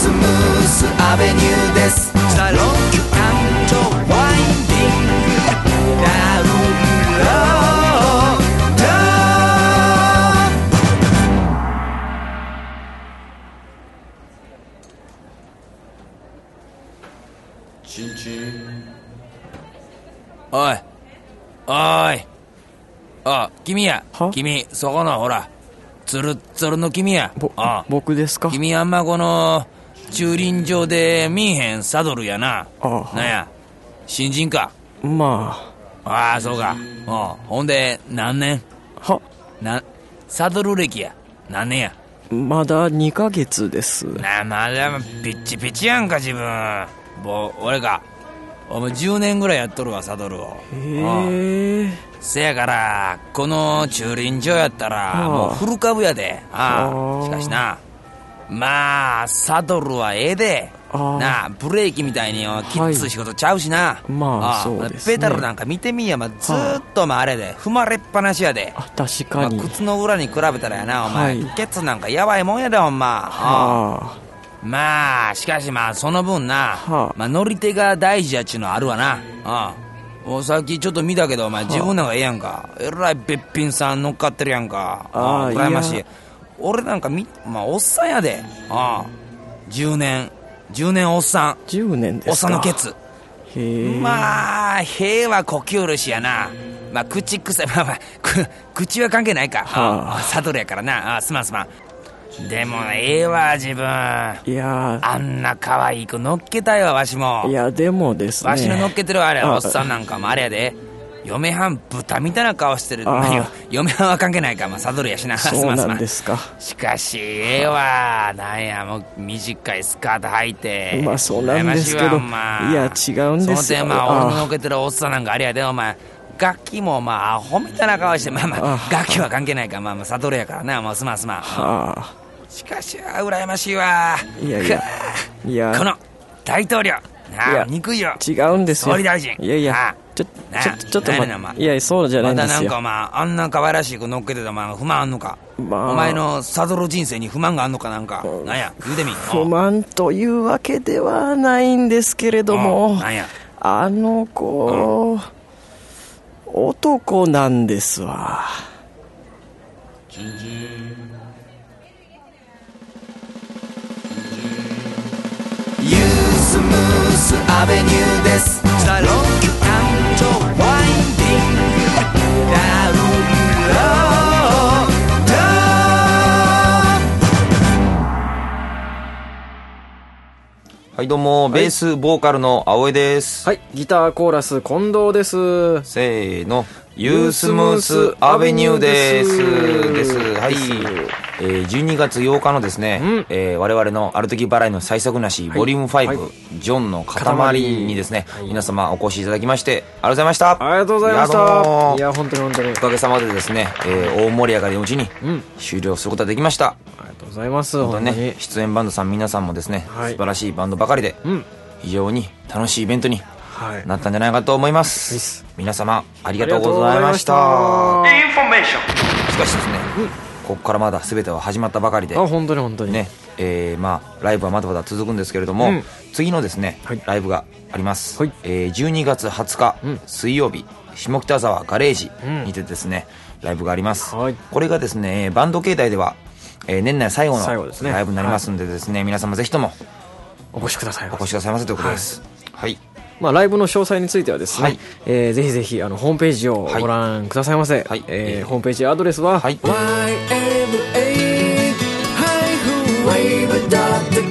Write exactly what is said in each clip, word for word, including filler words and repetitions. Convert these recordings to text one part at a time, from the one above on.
スムースアベニューです。ザ・ロック&ワインディングダウンロード。チンチン。おいおい、あ、君や、君、そこのほらつるつるの君や。 ぼあ僕ですか。 君あんまこの駐輪場で見えへんサドルやな。 あなんや、新人か。 まあああ、そうか。うん、ほんで何年はな、サドル歴や何年や。 まだにかげつです。 な、まだピッチピチやんか自分。もう俺か、お前じゅうねんぐらいやっとるわサドルを。 へえ。 せやからこの駐輪場やったらもうフル株やで。ああ、しかしな、まあサドルはええでなあ、ブレーキみたいにきっつい仕事ちゃうしな、はい、 まあそうですね。 ペダルなんか見てみや、まあ、ずーっとまああれで踏まれっぱなしやで。 あ、確かに、 まあ、靴の裏に比べたらやなお前、はい、ケツなんかやばいもんやでほんま。 はあ、 まあしかしまあその分な、はあ、まあ、乗り手が大事やっちゅうのはあるわな。ああ、もうさっきちょっと見たけどお前、はあ、自分なんかええやんか。えらいべっぴんさん乗っかってるやんか。ああ、羨ましい。俺なんかみ、まあおっさんやで。ああ、じゅうねんじゅうねんおっさん。 じゅうねんですか。 おっさんのケツ。へえ。まあ平和呼吸るしやな。まあ口癖、まあまあ口は関係ないか。はあ、サドルやからな。ああ、すまんすまん。でもええわ自分。いやあんな可愛い子乗っけたいわわしも。 いやでもですね、 わしの乗っけてるあれおっさんなんかもあれやで、嫁はん豚みたいな顔してる。嫁はんは関係ないか、まあ、サドルやしな。 そうなんですか。 しかしええわ、なんやもう短いスカート履いて。 まあそうなんですけど、まあ、いや違うんですよ。 その点まあ俺の乗っけてるおっさんなんかあれやでお前、楽器もまあアホみたいな顔して、まあまあ楽器は関係ないか、まあまあサドルやからな。もうすまんすまん。はあ、しかし羨ましいわ。 いやいやいや、 この大統領なあ、憎いよ。 違うんですよ。 総理大臣。 いやいや、ちょちょちょっと待って、いやそうじゃないんですよ。 またなんかお前あんな可愛らしい子乗っけてたお前不満あんのか、まあ、お前のサドル人生に不満があんのか。なんかなんや言うてみ。 不満というわけではないんですけれども、 なんやあの子、うん、男なんですわ。ジンジンユースムースアベニューです。ザ・ロック&ワインディングダウンロード。はいどうも、ベースボーカルの青江です。 はい、ギターコーラス近藤です。 せーの、ユースムースアベニューですですはい、えー、じゅうにがつようかのですね、うん、えー、我々のある時払いの最速なし、はい、ボリュームファイブ、はい、ジョンの塊にですね、はい、皆様お越しいただきましてありがとうございました。 ありがとうございました。いや本当に本当におかげさまでですね、えー、大盛り上がりのうちに終了することができました、 うん、ありがとうございます。 本当にね、出演バンドさん皆さんもですね、はい、素晴らしいバンドばかりで、うん、非常に楽しいイベントになったんじゃないかと思います、はい、皆様ありがとうございました。インフォメーション。しかしですね、うん、ここからまだ全ては始まったばかりで、 あ本当に本当にね、えー、まあライブはまだまだ続くんですけれども、うん、次のですね、はい、ライブがあります、はい、えー、じゅうにがつはつか、うん、水曜日下北沢ガレージにてですね、うん、ライブがあります、はい、これがですねバンド形態では、えー、年内最後のライブになりますんでですね、はい、皆様ぜひともお越しくださいお越しくださいませということです。はい、はい、 まあ、ライブの詳細についてはですね、はい、えー、ぜひぜひあのホームページをご覧くださいませ、はい、えー、ホームページアドレスは、はい、ワイエムエー ワイブ ドット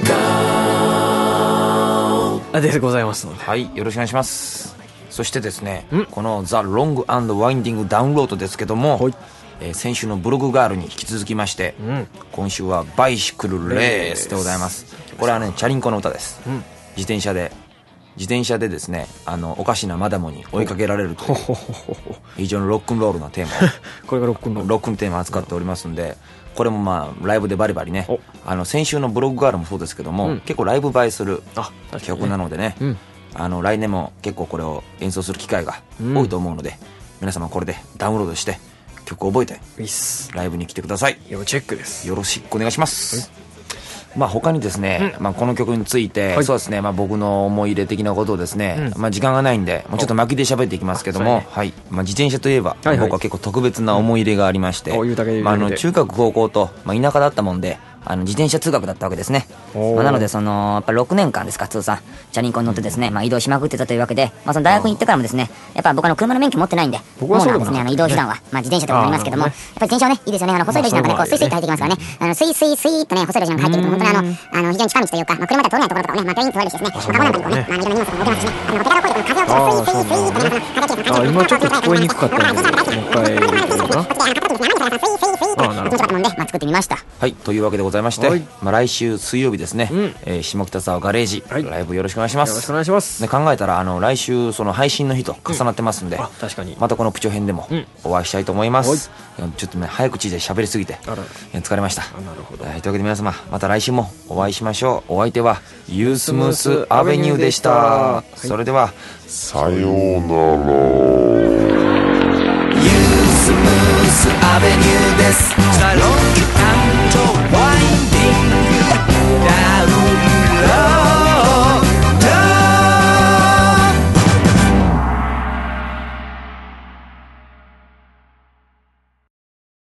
コム でございますので、 はい、よろしくお願いします。そしてですね、このザ・ロング&ワインディングダウンロードですけども、はい、えー、先週のブログガールに引き続きまして、うん、今週はバイシクルレースでございます。これはねチャリンコの歌です、うん、自転車で自転車でですね、あのおかしなマダムに追いかけられるという非常にロックンロールなテーマをこれがロックンロールロックンテーマを扱っておりますんで、これもまあライブでバリバリね、あの先週のブログガールもそうですけども、うん、結構ライブ映えする曲なのでね、うん、あの来年も結構これを演奏する機会が多いと思うので、うん、皆様これでダウンロードして曲を覚えてライブに来てください。 要チェックです。 よろしくお願いします、はい。 まあ他にですね、うん、まあこの曲について、はい、そうですね、まあ僕の思い入れ的なことをですね、うん、まあ時間がないんで、もうちょっと巻きで喋っていきますけども、はい、まあ自転車といえば、はいはい、僕は結構特別な思い入れがありまして、うん、まああの中学高校と、まあ、田舎だったもんで、あの自転車通学だったわけですね。まあ、なのでそのやっぱろくねんかんですか、通算チャリンコに乗ってですね、まあ、移動しまくってたというわけで、まあ、その大学に行ってからもですね、やっぱ僕あの車の免許持ってないんで、僕はそうなんですね、あの移動手段は、まあ、自転車とかもありますけども、やっぱり自転車はねいいですよね。あの細い路地なんかねこうスイスイって入ってきますからね、あのスイスイスイっとね細い路地なんか入ってくると本当にあのあの非常に近道というか、まあ、車では通れないところとかをね、まあ、ピョインと通れるしですね、カゴなんかにこうね、まあ、いろんな荷物とか持てますしね、あのペダルをこいでこの風をちょっとスイスイスイっとね、あの今ちょっと聞こえにくかったのでもう一回言うかな。ああなるほど。まあ、作ってみました。 はい、というわけでございまして、はい、まあ、来週水曜日ですね、うん、えー、下北沢ガレージ、はい、ライブよろしくお願いします。 よろしくお願いします。 で考えたらあの来週その配信の日と重なってますんで、うん、 確かにまたこのプチョ編でもお会いしたいと思います、うん、ちょっとね早口で喋りすぎて疲れました。 あなるほど、 はい、というわけで皆様また来週もお会いしましょう。お相手はユースムースアベニューでした、はい、それではさようなら。ユースムースアベニューです。